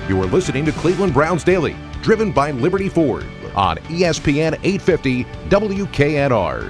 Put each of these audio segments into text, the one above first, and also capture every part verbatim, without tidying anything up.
You are listening to Cleveland Browns Daily, driven by Liberty Ford on E S P N eight fifty W K N R.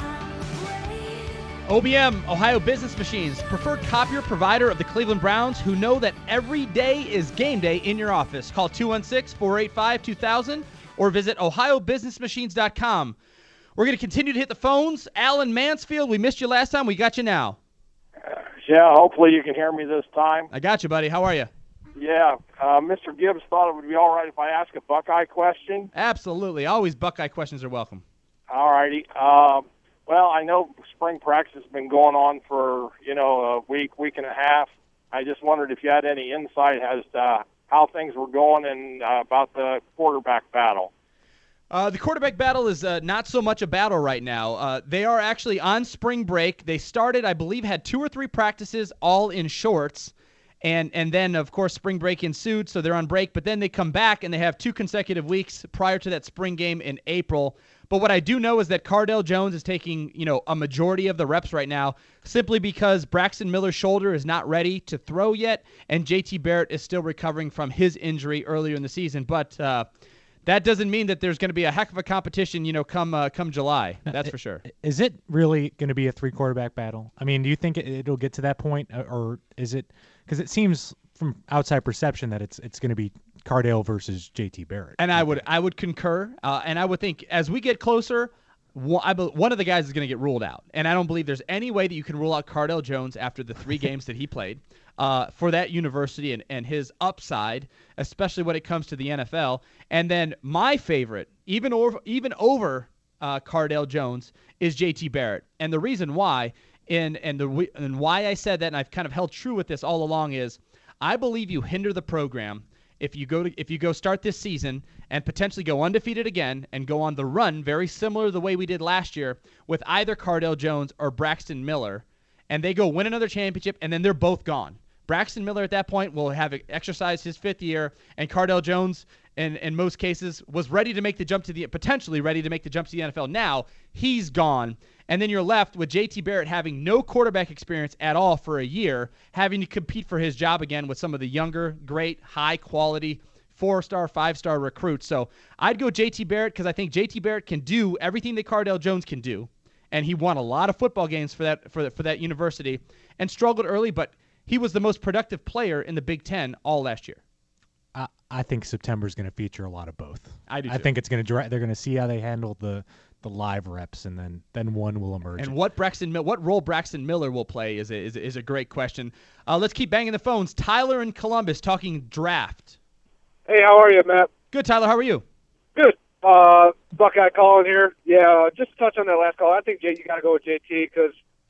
O B M, Ohio Business Machines, preferred copier provider of the Cleveland Browns, who know that every day is game day in your office. Call two one six, four eight five, two thousand or visit ohio business machines dot com. We're going to continue to hit the phones. Alan Mansfield, we missed you last time. We got you now. Uh, yeah, hopefully you can hear me this time. I got you, buddy. How are you? Yeah, uh, Mister Gibbs thought it would be all right if I ask a Buckeye question. Absolutely. Always Buckeye questions are welcome. All righty. Uh, well, I know spring practice has been going on for, you know, a week, week and a half. I just wondered if you had any insight as to how things were going and uh, about the quarterback battle. Uh, the quarterback battle is uh, not so much a battle right now. Uh, they are actually on spring break. They started, I believe, had two or three practices all in shorts. And and then, of course, spring break ensued, so they're on break. But then they come back, and they have two consecutive weeks prior to that spring game in April. But what I do know is that Cardale Jones is taking, you know, a majority of the reps right now simply because Braxton Miller's shoulder is not ready to throw yet, and J T Barrett is still recovering from his injury earlier in the season. But uh, that doesn't mean that there's going to be a heck of a competition, you know, come uh, come July. That's for sure. Is it really going to be a three-quarterback battle? I mean, do you think it'll get to that point, or is it – because it seems from outside perception that it's it's going to be Cardale versus J T Barrett. And I would I would concur, uh, and I would think as we get closer, one, I, one of the guys is going to get ruled out. And I don't believe there's any way that you can rule out Cardale Jones after the three games that he played uh, for that university and, and his upside, especially when it comes to the N F L. And then my favorite, even over, even over uh, Cardale Jones, is J T Barrett. And the reason why – And and the and why I said that, and I've kind of held true with this all along, is I believe you hinder the program if you go to if you go start this season and potentially go undefeated again and go on the run, very similar to the way we did last year with either Cardale Jones or Braxton Miller, and they go win another championship, and then they're both gone. Braxton Miller at that point will have exercised his fifth year, and Cardale Jones, in, in most cases, was ready to make the jump to the potentially ready to make the jump to the N F L. Now he's gone. And then you're left with J T Barrett having no quarterback experience at all for a year, having to compete for his job again with some of the younger, great, high-quality, four-star, five-star recruits. So I'd go J T Barrett because I think J T Barrett can do everything that Cardale Jones can do, and he won a lot of football games for that for, for that university and struggled early, but he was the most productive player in the Big Ten all last year. I, I think September is going to feature a lot of both. I do. I too. think it's going to dra- they're going to see how they handle the the live reps, and then then one will emerge. And what Braxton, what role Braxton Miller will play is a, is a, is a great question. Uh, let's keep banging the phones. Tyler in Columbus talking draft. Hey, how are you, Matt? Good, Tyler. How are you? Good. Uh, Buckeye calling here. Yeah, just to touch on that last call, I think Jay, you got to go with J T because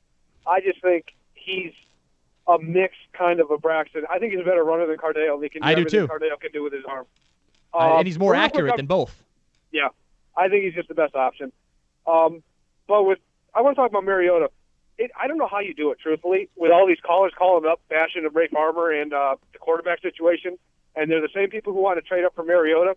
I just think he's a mixed kind of a Braxton. I think he's a better runner than Cardale. He can do I do everything too. Cardale can do with his arm. Uh, Uh, and he's more real quick, accurate I'm- than both. Yeah, I think he's just the best option. Um, but with I want to talk about Mariota. It, I don't know how you do it, truthfully, with all these callers calling up, bashing of Ray Farmer and uh, the quarterback situation, and they're the same people who want to trade up for Mariota.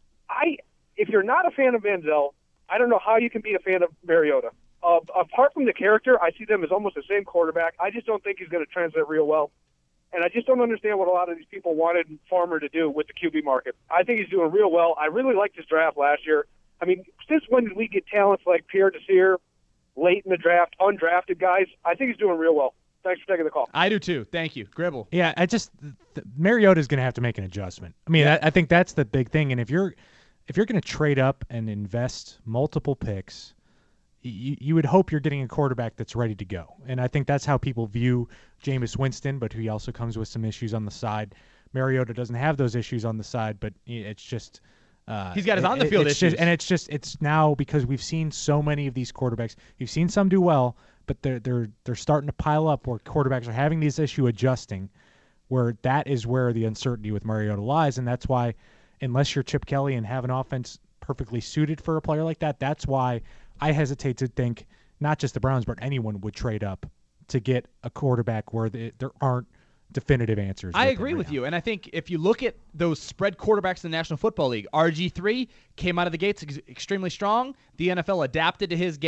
I, if you're not a fan of Manziel, I don't know how you can be a fan of Mariota. Uh, apart from the character, I see them as almost the same quarterback. I just don't think he's going to translate real well. And I just don't understand what a lot of these people wanted Farmer to do with the Q B market. I think he's doing real well. I really liked his draft last year. I mean, since when did we get talents like Pierre Desir late in the draft, undrafted guys? I think he's doing real well. Thanks for taking the call. I do too. Thank you. Gribble. Yeah, I just Mariota is going to have to make an adjustment. I mean, yeah. I, I think that's the big thing. And if you're if you're going to trade up and invest multiple picks, you, you would hope you're getting a quarterback that's ready to go. And I think that's how people view Jameis Winston, but he also comes with some issues on the side. Mariota doesn't have those issues on the side, but it's just uh, he's got his it, on the field it's issues, just, and it's just it's now because we've seen so many of these quarterbacks. You've seen some do well, but they're they're they're starting to pile up where quarterbacks are having these issue adjusting, where that is where the uncertainty with Mariota lies, and that's why unless you're Chip Kelly and have an offense perfectly suited for a player like that, that's why I hesitate to think not just the Browns but anyone would trade up to get a quarterback where the, there aren't definitive answers. I with agree right with now. you, and I think if you look at those spread quarterbacks in the National Football League, R G three came out of the gates ex- extremely strong. The N F L adapted to his game.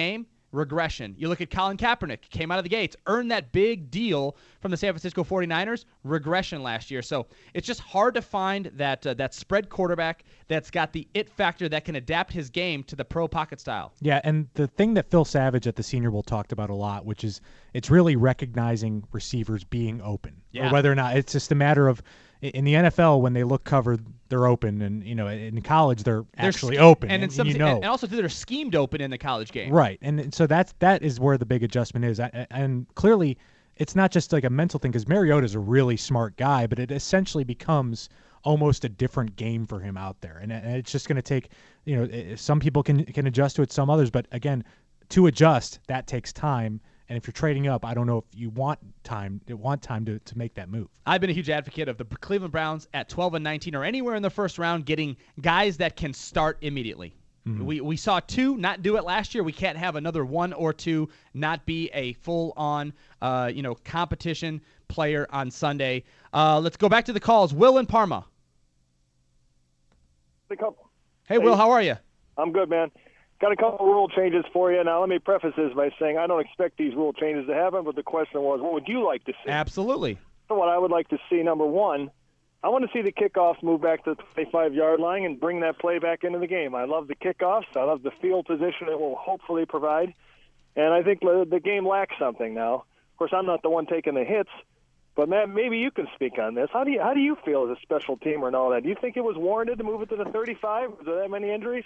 regression. You look at Colin Kaepernick, came out of the gates, earned that big deal from the San Francisco forty-niners, regression last year. So it's just hard to find that uh, that spread quarterback that's got the it factor that can adapt his game to the pro pocket style. Yeah, and the thing that Phil Savage at the Senior Bowl talked about a lot, which is it's really recognizing receivers being open, Yeah. or whether or not it's just a matter of in the N F L when they look covered, they're open, and you know in college they're, They're actually sch- open, and, and, in some, you know. and also they're schemed open in the college game. Right, and, and so that's that is where the big adjustment is, I, and clearly it's not just like a mental thing because Mariota's a really smart guy, but it essentially becomes almost a different game for him out there, and, and it's just going to take, you know, it, some people can can adjust to it, some others, but again, to adjust that takes time. And if you're trading up, I don't know if you want time want time to, to make that move. I've been a huge advocate of the Cleveland Browns at twelve and nineteen or anywhere in the first round getting guys that can start immediately. Mm-hmm. We we saw two not do it last year. We can't have another one or two not be a full-on uh, you know, competition player on Sunday. Uh, let's go back to the calls. Will in Parma. Hey, Will, how are you? I'm good, man. Got a couple of rule changes for you. Now, let me preface this by saying I don't expect these rule changes to happen, but the question was, what would you like to see? Absolutely. So what I would like to see, number one, I want to see the kickoffs move back to the twenty-five-yard line and bring that play back into the game. I love the kickoffs. I love the field position it will hopefully provide. And I think the game lacks something now. Of course, I'm not the one taking the hits, but, Matt, maybe you can speak on this. How do you, how do you feel as a special teamer and all that? Do you think it was warranted to move it to the thirty-five? Was there that many injuries?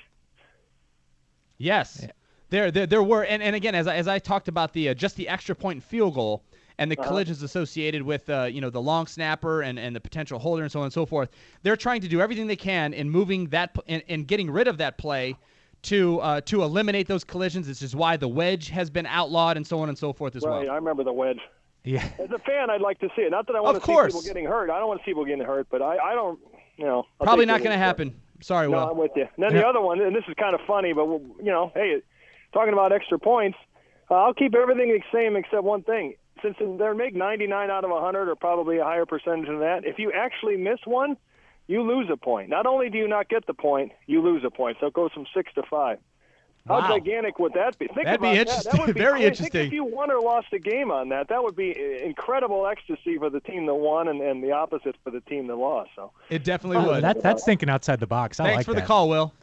Yes, yeah. there, there there were, and, and again, as I, as I talked about the uh, just the extra point and field goal and the uh-huh. collisions associated with uh, you know the long snapper and, and the potential holder and so on and so forth, they're trying to do everything they can in moving that and, and getting rid of that play to uh, to eliminate those collisions. This is why the wedge has been outlawed and so on and so forth as right, well. Right, I remember the wedge. Yeah. As a fan, I'd like to see it. Not that I want of to see course. people getting hurt. I don't want to see people getting hurt, but I, I don't, you know. I'll Probably not going to happen. Sorry, no, Will. I'm with you. And then yeah. the other one, and this is kind of funny, but, you know, hey, talking about extra points, uh, I'll keep everything the same except one thing. Since they make ninety-nine out of one hundred or probably a higher percentage than that, if you actually miss one, you lose a point. Not only do you not get the point, you lose a point. So it goes from six to five. How wow. gigantic would that be? Think That'd about be interesting. That. That would be Very cool. interesting. Think if you won or lost a game on that, that would be incredible ecstasy for the team that won and, and the opposite for the team that lost. So it definitely oh, would. That, that's thinking outside the box. I Thanks like for that. the call, Will.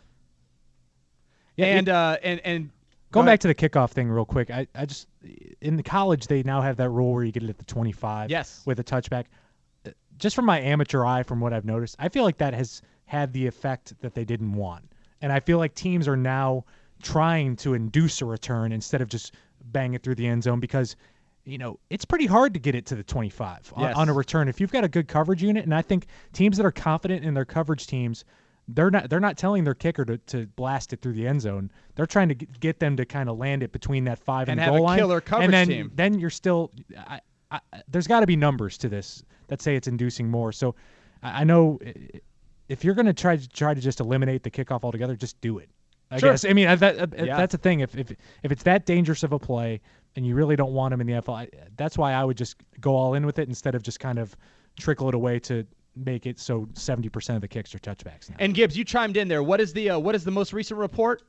Yeah, and it, uh, and and going go back to the kickoff thing real quick, I, I just in the college they now have that rule where you get it at the twenty-five. Yes. With a touchback. Just from my amateur eye, from what I've noticed, I feel like that has had the effect that they didn't want, and I feel like teams are now trying to induce a return instead of just bang it through the end zone because, you know, it's pretty hard to get it to the twenty-five yes. on, on a return if you've got a good coverage unit. And I think teams that are confident in their coverage teams, they're not they're not telling their kicker to, to blast it through the end zone. They're trying to get them to kind of land it between that five and, and the have goal a line. killer coverage and then, team. Then you're still I, I, there's got to be numbers to this that say it's inducing more. So I, I know if you're going to try to try to just eliminate the kickoff altogether, just do it. I sure. guess. I mean, that, yeah. that's the thing. If, if if it's that dangerous of a play and you really don't want him in the N F L, I, that's why I would just go all in with it instead of just kind of trickle it away to make it so seventy percent of the kicks are touchbacks now. And Gibbs, you chimed in there. What is the uh, what is the most recent report?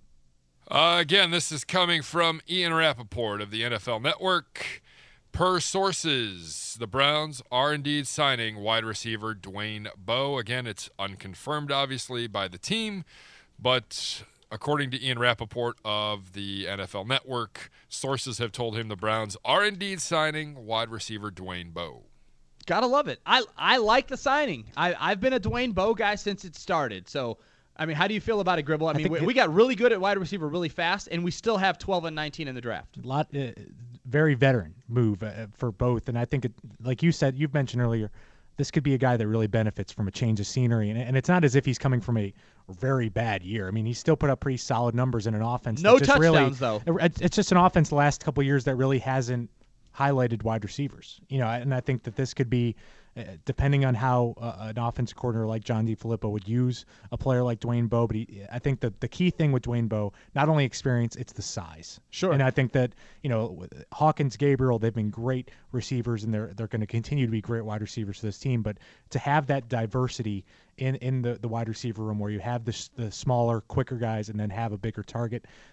Uh, again, this is coming from Ian Rappaport of the N F L Network. Per sources, the Browns are indeed signing wide receiver Dwayne Bowe. Again, it's unconfirmed, obviously, by the team, but according to Ian Rappaport of the N F L Network, sources have told him the Browns are indeed signing wide receiver Dwayne Bowe. Gotta love it. I I like the signing. I, I've been a Dwayne Bowe guy since it started. So, I mean, how do you feel about it, Gribble? I, I mean, we, it, we got really good at wide receiver really fast, and we still have twelve and nineteen in the draft. A lot, uh, very veteran move uh, for both. And I think, it, like you said, you've mentioned earlier, this could be a guy that really benefits from a change of scenery. And, and it's not as if he's coming from a very bad year. I mean, he's still put up pretty solid numbers in an offense. No that just touchdowns, really, though. It's just an offense the last couple of years that really hasn't highlighted wide receivers. You know, and I think that this could be, uh, depending on how uh, an offensive coordinator like John DeFilippo would use a player like Dwayne Bowe. But he, I think that the key thing with Dwayne Bowe, not only experience, it's the size. Sure. And I think that, you know, Hawkins, Gabriel, they've been great receivers, and they're they're going to continue to be great wide receivers for this team. But to have that diversity in, in the, the wide receiver room where you have the, the smaller, quicker guys and then have a bigger target,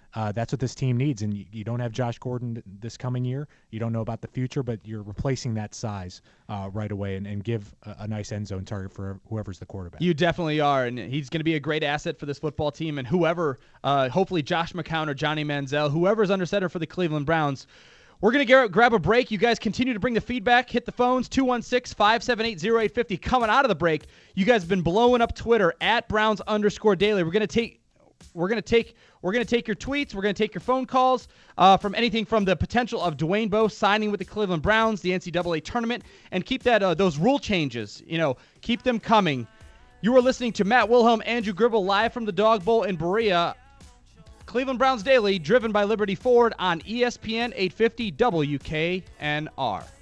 Uh, that's what this team needs, and you, you don't have Josh Gordon this coming year. You don't know about the future, but you're replacing that size uh, right away and, and give a, a nice end zone target for whoever's the quarterback. You definitely are, and he's going to be a great asset for this football team. And whoever, uh, hopefully Josh McCown or Johnny Manziel, whoever's under center for the Cleveland Browns. We're going to grab a break. You guys continue to bring the feedback. Hit the phones, two one six, five seven eight, zero eight five zero. Coming out of the break, you guys have been blowing up Twitter, at Browns underscore daily. We're going to take we're going to take we're going to take your tweets. We're going to take your phone calls uh, from anything from the potential of Dwayne Bowe signing with the Cleveland Browns, the N C double A tournament, and keep that uh, those rule changes, you know, keep them coming. You are listening to Matt Wilhelm, Andrew Gribble, live from the Dog Bowl in Berea. Cleveland Browns Daily, driven by Liberty Ford on E S P N eight fifty W K N R.